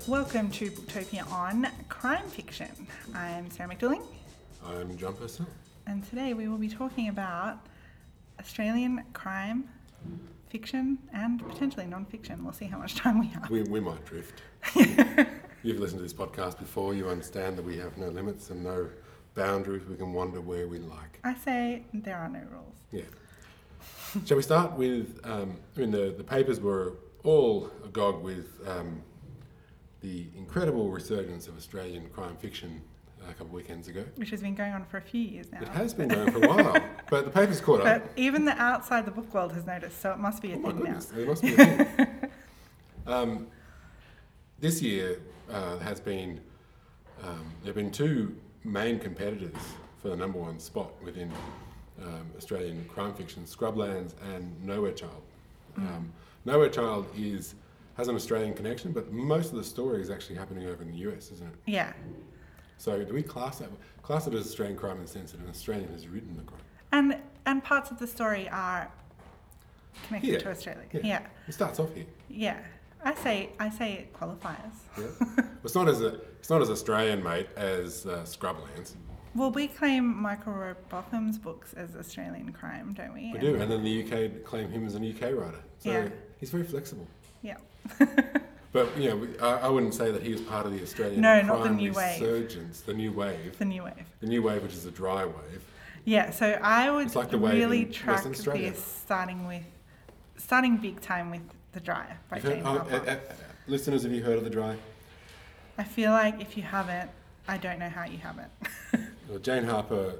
Welcome to Booktopia on Crime Fiction. I'm Sarah McDilling. I'm John Purcell. And today we will be talking about Australian crime fiction and potentially non-fiction. We'll see how much time we have. We might drift. You've listened to this podcast before. You understand that we have no limits and no boundaries. We can wander where we like. I say there are no rules. Yeah. Shall we start with, the papers were all agog with the incredible resurgence of Australian crime fiction a couple of weekends ago. Which has been going on for a few years now. It has been going for a while, but the papers caught up. But even the outside the book world has noticed, so it must be a thing now. It must be a thing. This year there have been two main competitors for the number one spot within Australian crime fiction, Scrublands and Nowhere Child. Nowhere Child has an Australian connection, but most of the story is actually happening over in the US, isn't it? Yeah. So do we class it as Australian crime in the sense that an Australian has written the crime? And parts of the story are connected to Australia. Yeah. It starts off here. Yeah. I say it qualifies. Yeah. It's not as Australian, mate, as Scrublands. Well, we claim Michael Rowbotham's books as Australian crime, don't we? We do, and then the UK claim him as an UK writer. So he's very flexible. Yeah. But, I wouldn't say that he was part of the Australian not crime the new resurgence. The new wave. The new wave. The new wave, which is a dry wave. Yeah, so I would like the wave really in track Western this starting big time with The Dry by Jane Harper. Listeners, have you heard of The Dry? I feel like if you haven't, I don't know how you haven't. Well, Jane Harper,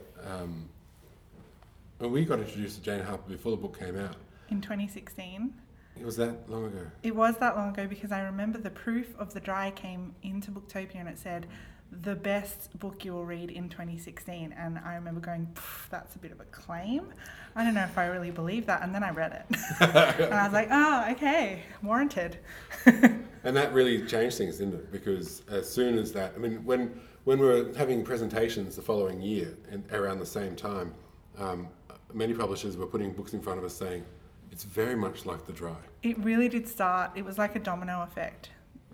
we got introduced to Jane Harper before the book came out. In 2016. It was that long ago. It was that long ago because I remember the proof of The Dry came into Booktopia and it said, the best book you will read in 2016. And I remember going, that's a bit of a claim. I don't know if I really believe that. And then I read it. And I was like, oh, okay, warranted. And that really changed things, didn't it? Because as soon as that, when we were having presentations the following year and around the same time, many publishers were putting books in front of us saying, it's very much like The Dry. It really did start. It was like a domino effect.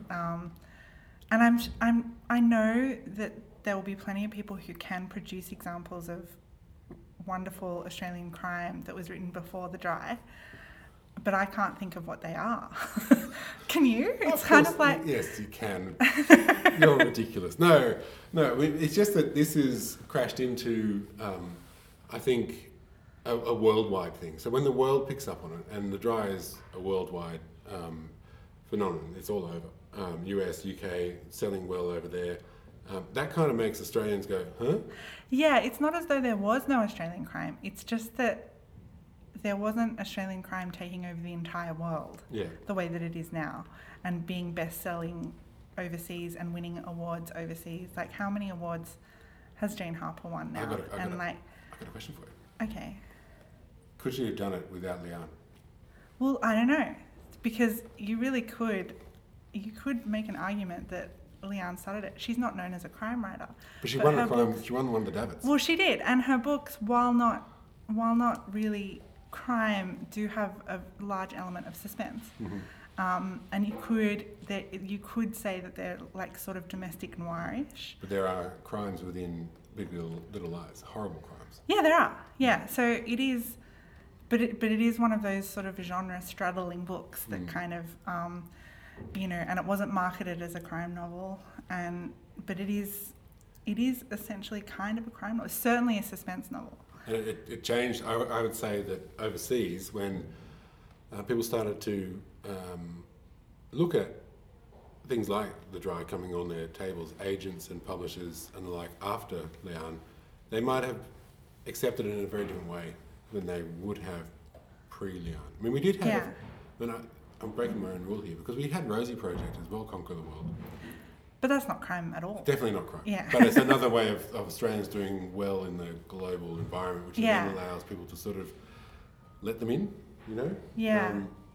And I know that there will be plenty of people who can produce examples of wonderful Australian crime that was written before The Dry, but I can't think of what they are. Can you? It's kind of like... Yes, you can. You're ridiculous. No, it's just that this is crashed into, I think, a worldwide thing. So when the world picks up on it, and The Dry is a worldwide phenomenon, it's all over. US, UK, selling well over there. That kind of makes Australians go, huh? Yeah, it's not as though there was no Australian crime. It's just that there wasn't Australian crime taking over the entire world the way that it is now and being best-selling overseas and winning awards overseas. Like, how many awards has Jane Harper won now? I've got a question for you. Okay. Could she have done it without Leanne? Well, I don't know. Because you really could... You could make an argument that Leanne started it. She's not known as a crime writer. But she won one of the Davids. Well, she did. And her books, while not really crime, do have a large element of suspense. Mm-hmm. And you could say that they're like sort of domestic noirish. But there are crimes within Big Little Lies, horrible crimes. Yeah, there are. Yeah, so it is, but it is one of those sort of genre straddling books that kind of, and it wasn't marketed as a crime novel, but it is essentially kind of a crime novel. It's certainly a suspense novel. And it changed. I would say that overseas, when people started to look at things like The Dry coming on their tables, agents and publishers and the like after Leanne, they might have accepted it in a very different way than they would have pre-Leanne. We did have... Yeah. I'm breaking my own rule here because we had Rosie Project as well, Conquer the World. But that's not crime at all. Definitely not crime. Yeah. But it's another way of Australians doing well in the global environment, which then allows people to sort of let them in, Yeah.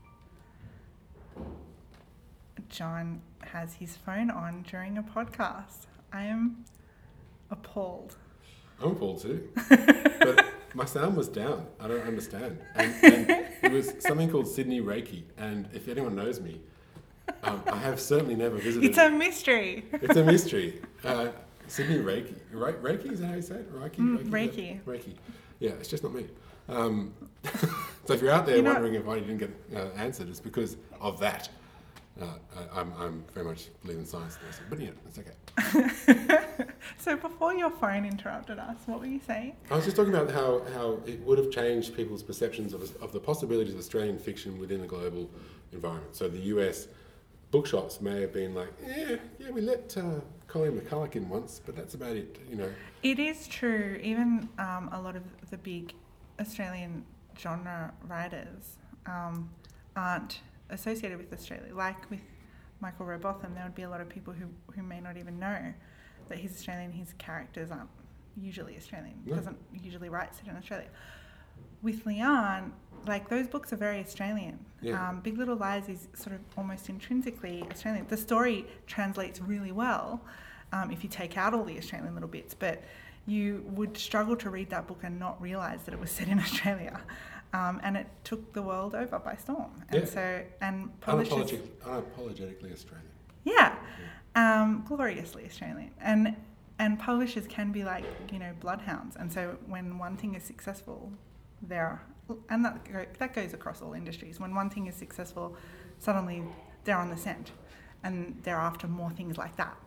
John has his phone on during a podcast. I am appalled. I'm appalled too. But my sound was down. I don't understand. And it was something called Sydney Reiki. And if anyone knows me, I have certainly never visited. It's a mystery. It's a mystery. Sydney Reiki. Reiki, is that how you say it? Reiki. Reiki. Yeah, it's just not me. So if you're out there wondering if I didn't get answered, it's because of that. I'm very much believe in science, but yeah, it's okay. So before your phone interrupted us, what were you saying? I was just talking about how it would have changed people's perceptions of the possibilities of Australian fiction within a global environment. So the US bookshops may have been like, yeah, we let Colleen McCulloch in once, but that's about it, you know. It is true. Even a lot of the big Australian genre writers aren't associated with Australia. Like with Michael Robotham, there would be a lot of people who may not even know that he's Australian. His characters aren't usually Australian. No. Doesn't usually write set in Australia. With Leon, like those books are very Australian. Yeah. Big Little Lies is sort of almost intrinsically Australian. The story translates really well if you take out all the Australian little bits, but you would struggle to read that book and not realise that it was set in Australia. And it took the world over by storm. And publishers... Unapologetically Australian. Yeah. Gloriously Australian. And publishers can be like, bloodhounds. And so when one thing is successful, and that goes across all industries. When one thing is successful, suddenly they're on the scent. And they're after more things like that.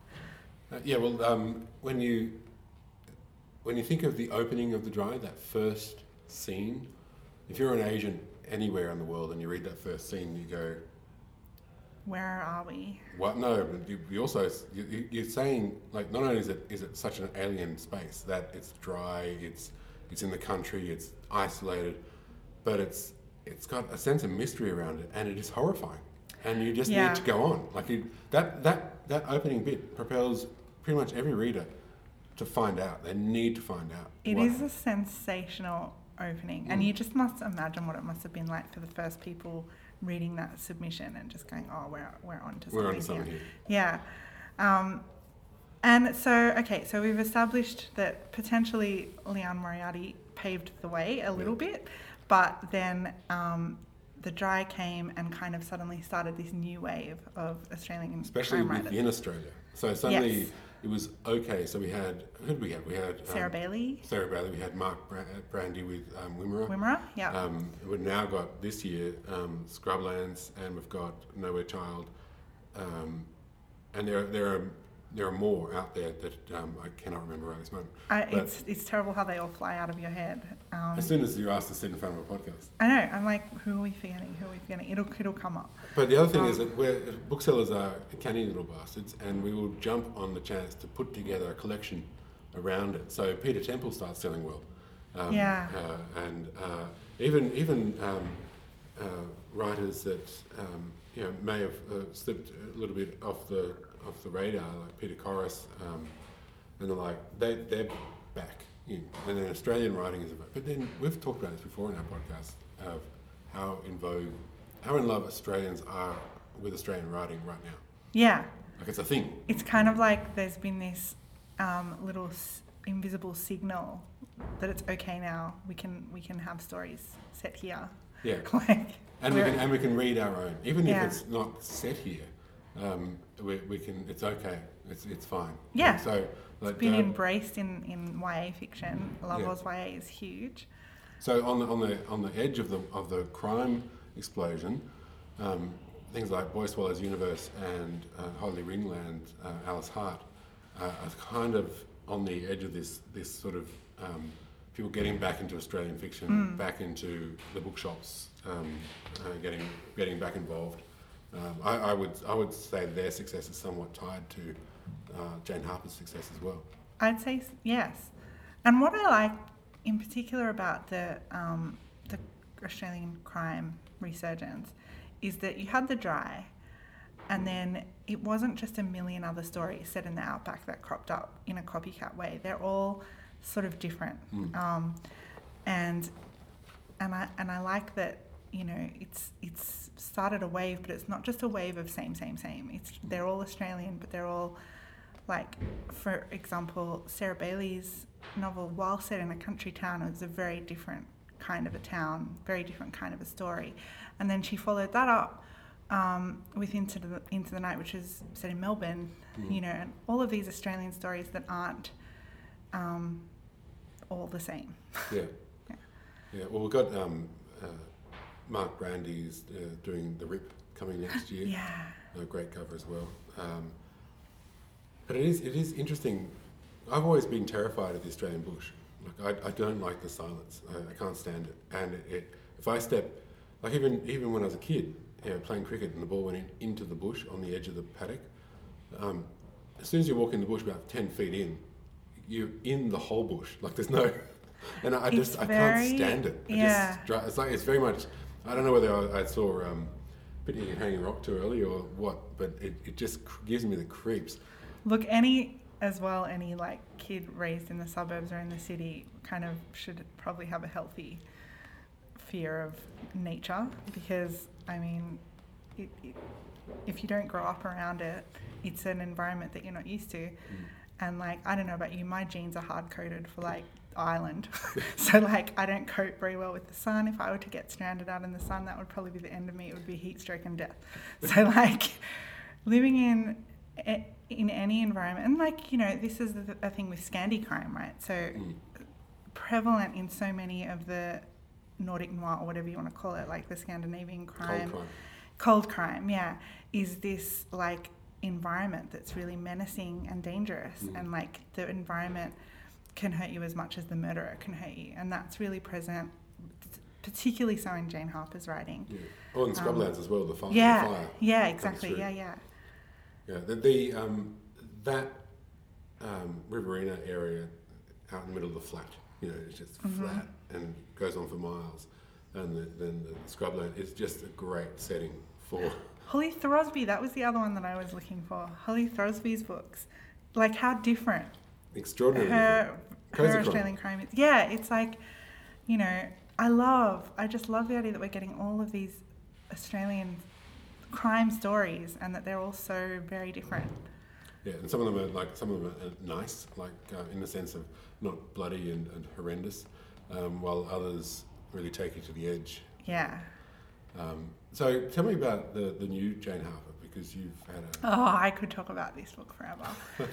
When you think of the opening of The Dry, that first scene, if you're an agent anywhere in the world and you read that first scene, you go, where are we? What? No, you're saying, like, not only is it such an alien space that it's dry, it's in the country, it's isolated, but it's got a sense of mystery around it, and it is horrifying, and you just need to go on. Like that opening bit propels pretty much every reader to find out. They need to find out. It is a sensational opening, and you just must imagine what it must have been like for the first people reading that submission and just going, oh, we're onto something here. Yeah. And so we've established that potentially Leon Moriarty paved the way a little bit, but then The Dry came and kind of suddenly started this new wave of Australian especially crime writers. within Australia. So suddenly it was okay. So we had, who did we have? We had Sarah Bailey. We had Mark Brandy with Wimmera. Yeah. We've now got this year Scrublands, and we've got Nowhere Child, and there are more out there that I cannot remember right this moment. It's terrible how they all fly out of your head. As soon as you're asked to sit in front of a podcast. I know. I'm like, who are we forgetting? It'll come up. But the other thing is that booksellers are canny little bastards, and we will jump on the chance to put together a collection around it. So Peter Temple starts selling well. And even writers that may have slipped a little bit off the radar, like Peter Corris, and the like, they're back in. And then Australian writing is about. But then we've talked about this before in our podcast of how in love Australians are with Australian writing right now. Yeah. Like it's a thing. It's kind of like there's been this little invisible signal that it's okay now. We can have stories set here. Yeah. And we can read our own, even if it's not set here. We can. It's okay. It's fine. Yeah. And so it's been embraced in YA fiction. Love Oz YA is huge. So on the edge of the crime explosion, things like Boy Swallows Universe and Holly Ringland, Alice Hart, are kind of on the edge of this sort of people getting back into Australian fiction, back into the bookshops, getting back involved. I would say their success is somewhat tied to Jane Harper's success as well. I'd say yes. And what I like in particular about the Australian crime resurgence is that you had The Dry, and then it wasn't just a million other stories set in the outback that cropped up in a copycat way. They're all sort of different, and I like that. It's started a wave, but it's not just a wave of same. They're all Australian, but they're all, like, for example, Sarah Bailey's novel, while set in a country town, it was a very different kind of a town, very different kind of a story. And then she followed that up with Into the Night, which is set in Melbourne, you know, and all of these Australian stories that aren't all the same. Yeah. Yeah. Well, we've got Mark Brandy's doing The Rip coming next year. Yeah. A great cover as well. But it is interesting. I've always been terrified of the Australian bush. Like I don't like the silence. I can't stand it. And if I step, like even when I was a kid, you know, playing cricket and the ball went into the bush on the edge of the paddock, as soon as you walk in the bush about 10 feet in, you're in the whole bush. Like there's no, and I can't stand it. It's very much. I don't know whether I saw Pitney Hanging Rock too early or what, but it just gives me the creeps. Look, any like kid raised in the suburbs or in the city kind of should probably have a healthy fear of nature, because I mean, if you don't grow up around it, it's an environment that you're not used to. And like, I don't know about you, my genes are hard coded for like island. So like, I don't cope very well with the sun. If I were to get stranded out in the sun, that would probably be the end of me. It would be heat stroke and death. So like, living in any environment, and like, you know, this is a thing with Scandi crime, right? So prevalent in so many of the Nordic noir, or whatever you want to call it, like the Scandinavian crime, cold crime, yeah, is this like environment that's really menacing and dangerous, and like the environment can hurt you as much as the murderer can hurt you, and that's really present, particularly so in Jane Harper's writing. Yeah. Oh, in Scrublands as well, the fire. Yeah, exactly. Yeah. That Riverina area out in the middle of the flat, you know, it's just flat and goes on for miles. And then the Scrubland is just a great setting for... Holly Throsby, that was the other one that I was looking for. Holly Throsby's books. Like, how different. Extraordinary. Her Australian crime is. Yeah, it's like, you know, I just love the idea that we're getting all of these Australian crime stories and that they're all so very different. Yeah, and some of them are nice, like in the sense of not bloody and horrendous, while others really take you to the edge. Yeah. So tell me about the new Jane Harper, because you've had I could talk about this book forever.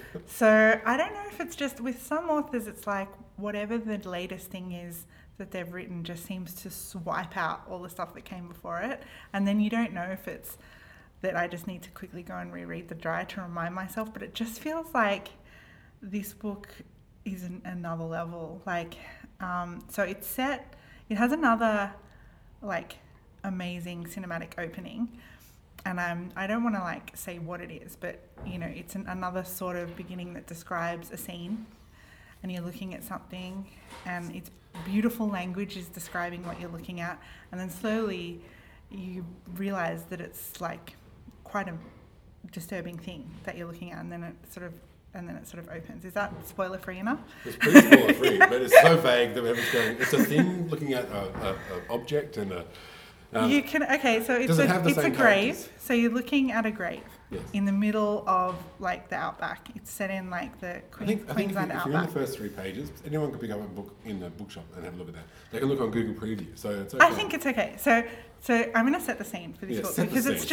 So I don't know if it's just, with some authors it's like whatever the latest thing is that they've written just seems to swipe out all the stuff that came before it, and then you don't know if it's that I just need to quickly go and reread The Dry to remind myself, but it just feels like this book is another level. Like, so it has another like amazing cinematic opening, and I don't want to like say what it is, but you know, it's another sort of beginning that describes a scene, and you're looking at something, and it's beautiful language is describing what you're looking at, and then slowly you realize that it's like quite a disturbing thing that you're looking at, and then it sort of opens. Is that spoiler free enough? It's pretty spoiler free, but it's so vague that whoever's going, it's a thing looking at an object and a. You can so it's a grave. So you're looking at a grave in the middle of like the outback. It's set in like the Queensland outback. If you're in the first 3 pages, anyone can pick up a book in the bookshop and have a look at that. They can look on Google Preview, so it's okay. I think it's okay. So I'm going to set the scene for this book, because it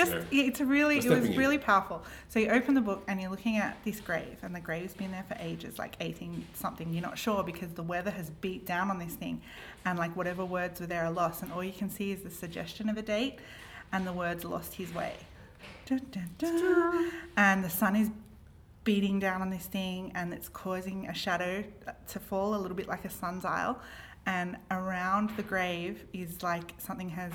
was really powerful. So you open the book and you're looking at this grave, and the grave's been there for ages, like 18 something. You're not sure because the weather has beat down on this thing, and like whatever words were there are lost, and all you can see is the suggestion of a date and the words "lost his way." Dun, dun, dun. And the sun is beating down on this thing, and it's causing a shadow to fall a little bit like a sundial, and around the grave is like something has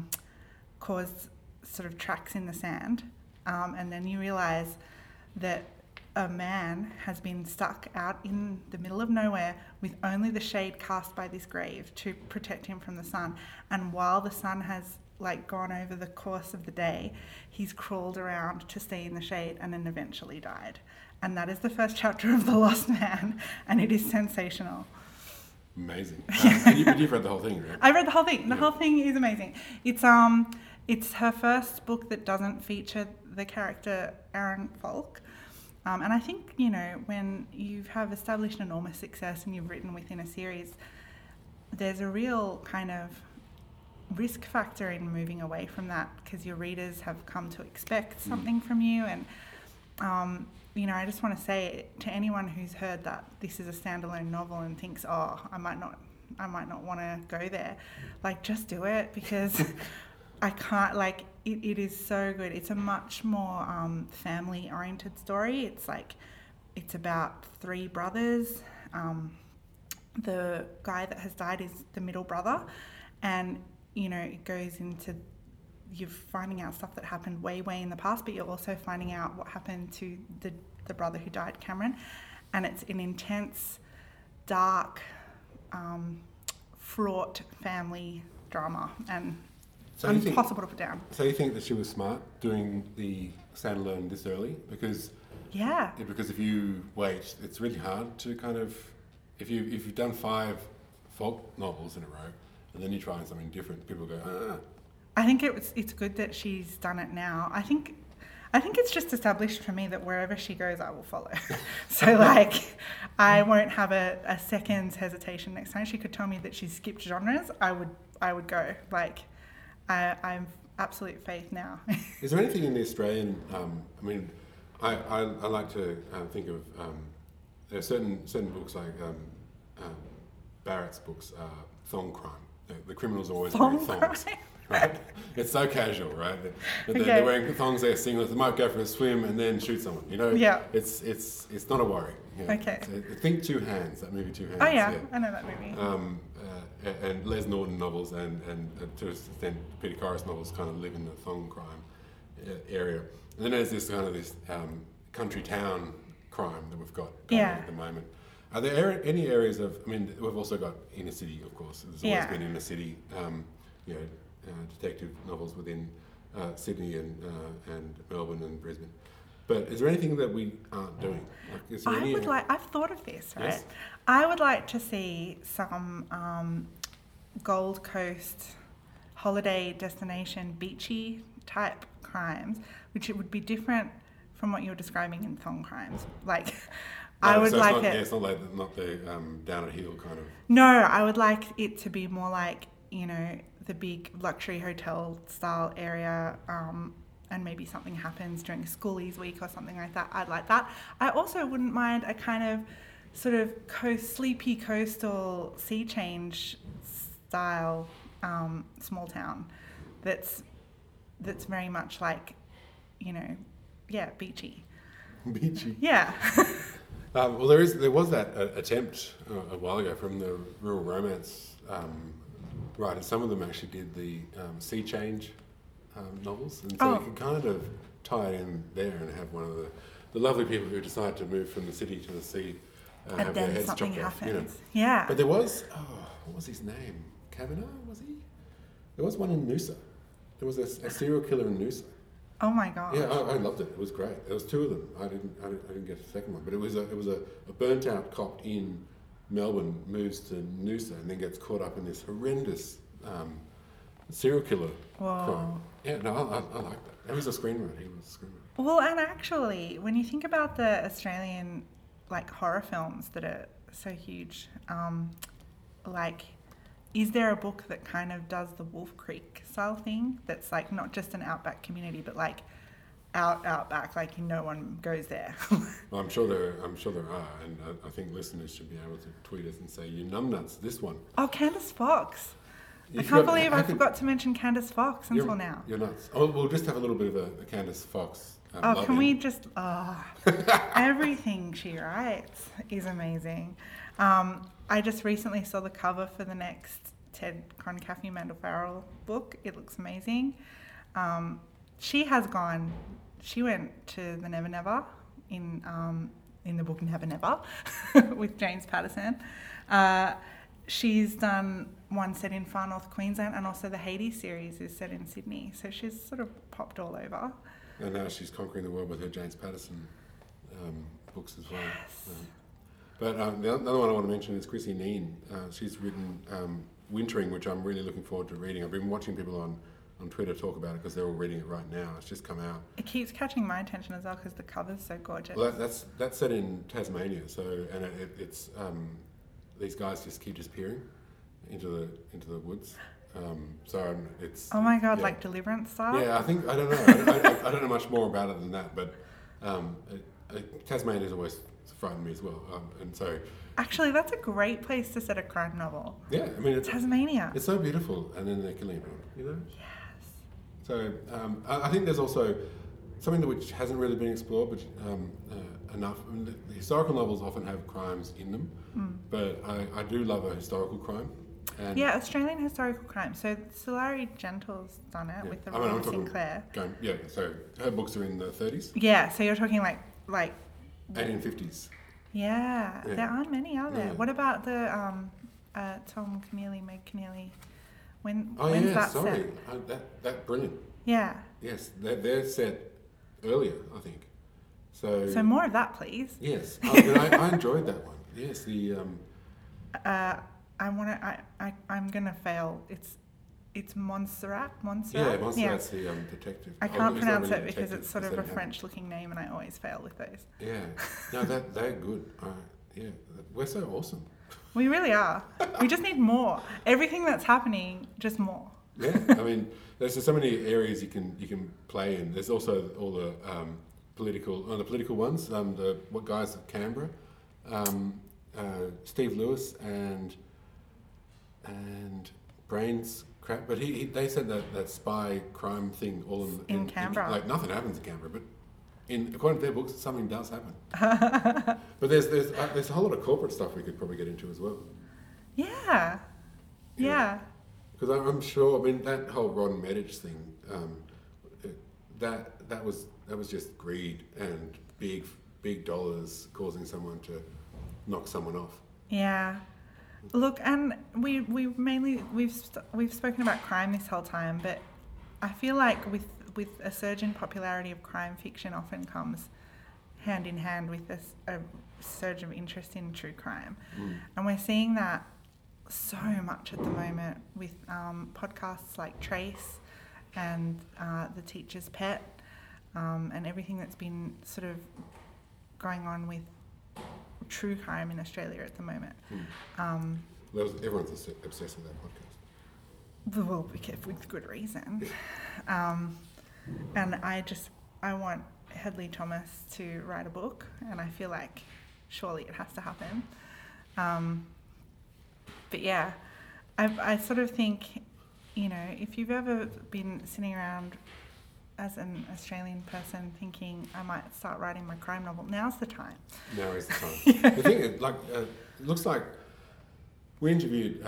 caused sort of tracks in the sand, and then you realize that a man has been stuck out in the middle of nowhere with only the shade cast by this grave to protect him from the sun, and while the sun has like gone over the course of the day, he's crawled around to stay in the shade and then eventually died. And that is the first chapter of The Lost Man, and it is sensational. Amazing. You've read the whole thing, right? I read the whole thing. The whole thing is amazing. It's her first book that doesn't feature the character Aaron Falk. And I think, you know, when you have established enormous success and you've written within a series, there's a real kind of risk factor in moving away from that, because your readers have come to expect something from you. And I just want to say to anyone who's heard that this is a standalone novel and thinks, oh, I might not want to go there, like, just do it, because I can't, like, it is so good. It's a much more family oriented story. It's about 3 brothers. The guy that has died is the middle brother, and it goes into, you're finding out stuff that happened way in the past, but you're also finding out what happened to the brother who died, Cameron. And it's an intense, dark, fraught family drama, and impossible to put down. So you think that she was smart doing the standalone this early? Because if you wait, it's really hard to kind of, if you've done 5 folk novels in a row and then you try something different, people go, ah. I think it's good that she's done it now. I think it's just established for me that wherever she goes, I will follow. So, like, I won't have a second's hesitation next time. She could tell me that she's skipped genres, I would go. Like, I'm absolute faith now. Is there anything in the Australian? I like to think of there are certain books like Barrett's books, thong crime. The criminals are always wearing thongs. Right? It's so casual, right? They're wearing thongs, they're singlets, they might go for a swim and then shoot someone, Yeah. It's not a worry. Okay. So think Two Hands, that movie Two Hands. Oh yeah, I know that movie. And Les Norton novels and to an extent Peter Corris novels kind of live in the thong crime area. And then there's this kind of this country town crime that we've got going on at the moment. Are there any areas of, we've also got inner city, of course. There's always been inner city, detective novels within Sydney and Melbourne and Brisbane. But is there anything that we aren't doing? I've thought of this, right? Yes? I would like to see some Gold Coast holiday destination beachy type crimes, which it would be different from what you're describing in thong crimes. Like, I would like it. It's not the down at heel kind of. No, I would like it to be more like, the big luxury hotel style area, and maybe something happens during schoolies week or something like that. I'd like that. I also wouldn't mind a kind of sort of sleepy coastal sea change style small town that's very much like, beachy. Beachy. Yeah. Well, there was that attempt a while ago from the rural romance writers. Some of them actually did the sea change novels, and so you could kind of tie it in there and have one of the lovely people who decide to move from the city to the sea have their heads chopped off. Yeah. But there was, what was his name? Kavanagh, was he? There was one in Noosa. There was a serial killer in Noosa. Oh my god! Yeah, I loved it. It was great. There was 2 of them. I didn't get the second one, but it was a burnt out cop in Melbourne moves to Noosa and then gets caught up in this horrendous serial killer crime. Yeah, no, I like that. He was a screenwriter. Well, and actually, when you think about the Australian horror films that are so huge, is there a book that kind of does the Wolf Creek style thing that's not just an outback community, but outback, no one goes there? Well, I'm sure there are, and I think listeners should be able to tweet us and say, "You numbnuts, this one." Oh, Candice Fox! I can't believe I forgot to mention Candice Fox until now. You're nuts. Oh, we'll just have a little bit of a Candice Fox. Can we just? Everything she writes is amazing. I just recently saw the cover for the next Ted Concaffe Mandel Farrell book. It looks amazing. She went to the Never Never in the book Never Never with James Patterson. She's done one set in Far North Queensland, and also the Hades series is set in Sydney. So she's sort of popped all over. And now she's conquering the world with her James Patterson books as well. Yes. But the other one I want to mention is Chrissy Neen. She's written Wintering, which I'm really looking forward to reading. I've been watching people on Twitter talk about it because they're all reading it right now. It's just come out. It keeps catching my attention as well because the cover's so gorgeous. Well, that's set in Tasmania, it's these guys just keep disappearing into the woods. So it's. Oh my God, like Deliverance style? Yeah, I think, I don't know. I don't know much more about it than that, but Tasmania has always frightened me as well. And so. Actually, that's a great place to set a crime novel. Yeah, I mean, Tasmania. It's so beautiful, and then they're killing everyone, you know? Yes. So I think there's also something which hasn't really been explored, but enough. I mean, the historical novels often have crimes in them, but I do love a historical crime. And Australian historical crime. So Sulari Gentle's done it with the Robert Sinclair. So her books are in the 30s. Yeah, so you're talking like 1850s. Yeah, there aren't many, are there? What about the Tom Keneally, Meg Keneally? When's that set? That brilliant. Yeah. Yes, they're set earlier, I think. So more of that, please. Yes, I enjoyed that one. Yes, the. I'm gonna fail. It's Montserrat. Yeah, Montserrat's the detective. I can't pronounce it because it's sort of a French-looking name, and I always fail with those. Yeah, no, they're good. We're so awesome. We really are. We just need more. Everything that's happening, just more. Yeah, I mean, there's just so many areas you can play in. There's also all the political ones. The guys at Canberra, Steve Lewis and Brains crap. But they said that spy crime thing all in Canberra. Like nothing happens in Canberra, but according to their books, something does happen. But there's a whole lot of corporate stuff we could probably get into as well. Yeah. Because I'm sure. I mean, that whole Ron Medich thing, that was just greed and big dollars causing someone to knock someone off. Yeah. Look, and we've spoken about crime this whole time, but I feel like with a surge in popularity of crime fiction often comes hand in hand with a surge of interest in true crime. And we're seeing that so much at the moment with podcasts like Trace and The Teacher's Pet, and everything that's been sort of going on with true crime in Australia at the moment. Everyone's obsessed with that podcast. Well, with good reason. And I want Hedley Thomas to write a book, and I feel like surely it has to happen. But yeah, I sort of think, if you've ever been sitting around as an Australian person thinking I might start writing my crime novel, now's the time. Now is the time. The thing, it looks like we interviewed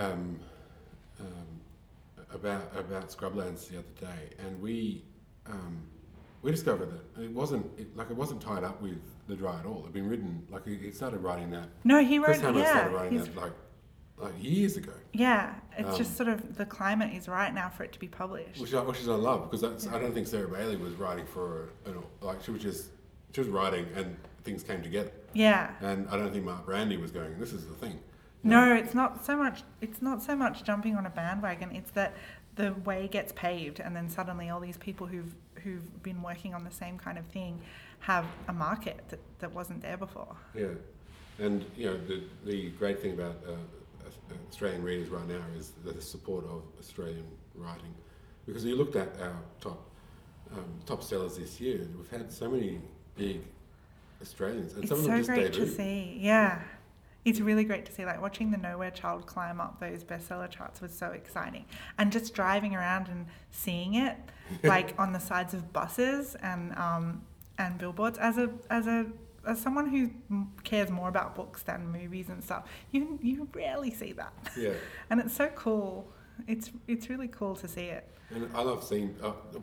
about Scrublands the other day, and we discovered that it wasn't tied up with The Dry at all. It'd been written he started writing that. No, he wrote. Started writing that like years ago. Yeah, it's just sort of the climate is right now for it to be published. Which I love, because I don't think Sarah Bailey was writing for she was writing and things came together. Yeah. And I don't think Mark Brandy was going, this is the thing. No, it's not so much jumping on a bandwagon. It's that the way gets paved, and then suddenly all these people who've been working on the same kind of thing have a market that wasn't there before. Yeah, and the great thing about Australian readers right now is the support of Australian writing, because you looked at our top sellers this year, we've had so many big Australians, and some of them just debuted. It's so great to see. Yeah. It's really great to see, watching The Nowhere Child climb up those bestseller charts was so exciting. And just driving around and seeing it, on the sides of buses and billboards, as someone who cares more about books than movies and stuff, you rarely see that. Yeah. And it's so cool. It's really cool to see it. And I love seeing.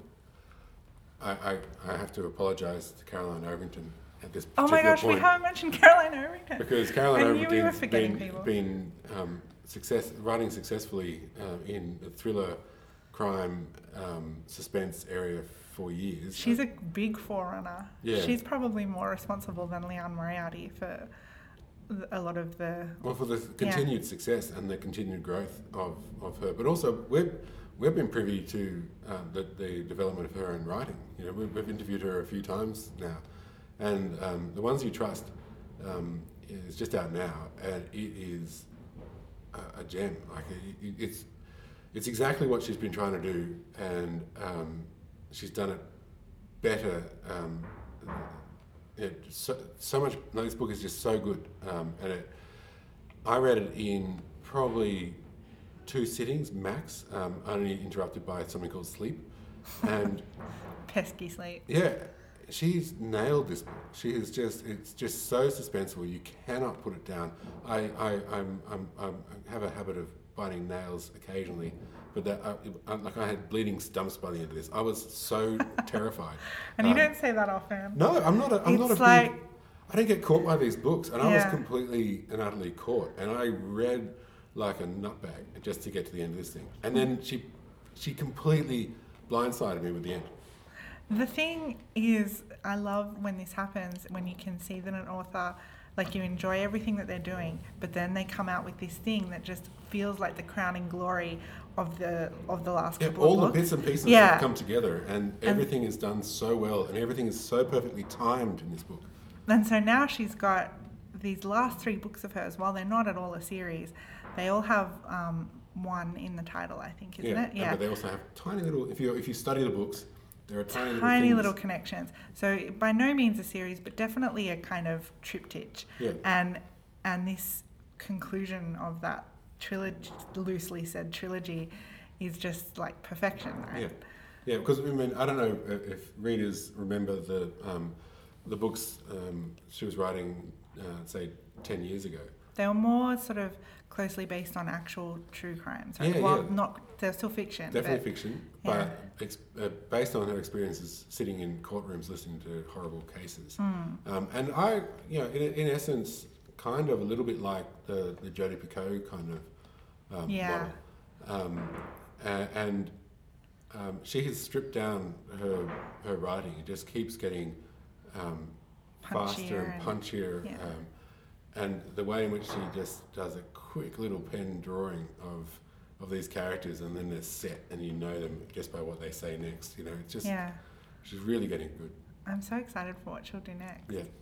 I have to apologise to Caroline Overington. Oh my gosh, we haven't mentioned Caroline Overington. Because Caroline Overington's been writing successfully in the thriller, crime, suspense area for years. She's a big forerunner. Yeah. She's probably more responsible than Leanne Moriarty for a lot of the... Well, for the continued success and the continued growth of her. But also, we've been privy to the development of her in writing. We've interviewed her a few times now. And The Ones You Trust is just out now, and it is a gem. it's exactly what she's been trying to do, and she's done it better. So much. No, this book is just so good, and I read it in probably 2 sittings max, only interrupted by something called sleep, and pesky sleep. Yeah, she's nailed this book. It's just so suspenseful. You cannot put it down. I have a habit of biting nails occasionally, but I had bleeding stumps by the end of this. I was so terrified. And you don't say that often. No, I'm not I don't get caught by these books, and I was completely and utterly caught. And I read like a nutbag just to get to the end of this thing. And then she completely blindsided me with the end. The thing is, I love when this happens, when you can see that an author, like, you enjoy everything that they're doing, but then they come out with this thing that just feels like the crowning glory of the last couple of books. All the bits and pieces have come together, and everything is done so well, and everything is so perfectly timed in this book. And so now she's got these last 3 books of hers, while they're not at all a series, they all have one in the title, I think, isn't it? Yeah, but they also have tiny little, if you study the books, there are tiny little connections. So by no means a series, but definitely a kind of triptych. Yeah. And this conclusion of that trilogy, loosely said trilogy, is just like perfection, right? Yeah, because I mean, I don't know if readers remember the books she was writing, say 10 years ago. They were more sort of closely based on actual true crimes, right? They're still fiction. Definitely fiction, but based on her experiences sitting in courtrooms listening to horrible cases. And I, in essence, kind of a little bit like the Jodi Picoult kind of model. And she has stripped down her writing. It just keeps getting faster and punchier. And the way in which she just does a quick little pen drawing of these characters, and then they're set, and you know them just by what they say next. It's just she's really getting good. I'm so excited for what she'll do next. Yeah.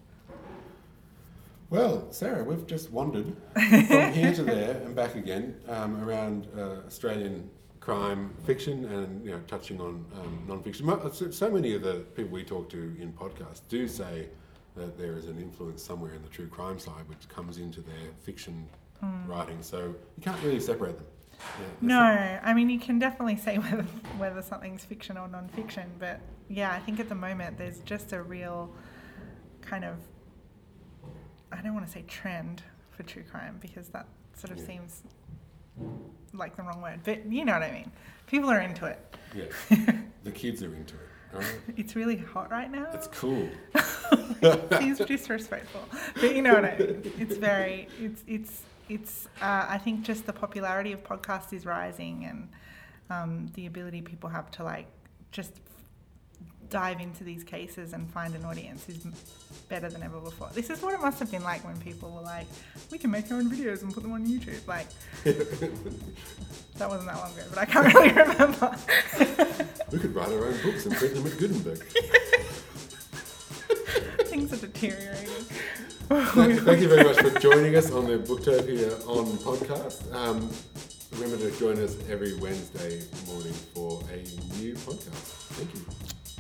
Well, Sarah, we've just wandered from here to there and back again around Australian crime fiction, and touching on non-fiction. So many of the people we talk to in podcasts do say that there is an influence somewhere in the true crime side which comes into their fiction writing, so you can't really separate them. I mean, you can definitely say whether something's fiction or non-fiction, but I think at the moment there's just a real kind of, I don't want to say trend for true crime, because that sort of seems like the wrong word, but you know what I mean. People are into it. Yeah, the kids are into it. Right. It's really hot right now. It's cool. Seems disrespectful, but you know what I mean. It's very. It's. I think just the popularity of podcasts is rising, and the ability people have to just dive into these cases and find an audience is better than ever before. This is what it must have been like when people were like, we can make our own videos and put them on YouTube. That wasn't that long ago, but I can't really remember. We could write our own books and print them at Gutenberg. Things are deteriorating. Thank you very much for joining us on the Booktopia On podcast. Remember to join us every Wednesday morning for a new podcast. Thank you.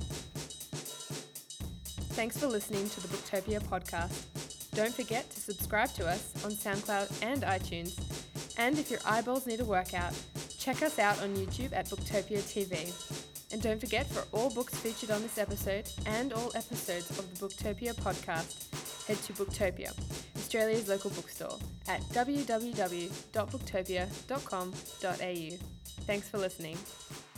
Thanks for listening to the Booktopia podcast. Don't forget to subscribe to us on SoundCloud and iTunes. And if your eyeballs need a workout, check us out on YouTube at Booktopia TV. And don't forget, for all books featured on this episode and all episodes of the Booktopia podcast, head to Booktopia, Australia's local bookstore, at www.booktopia.com.au. Thanks for listening.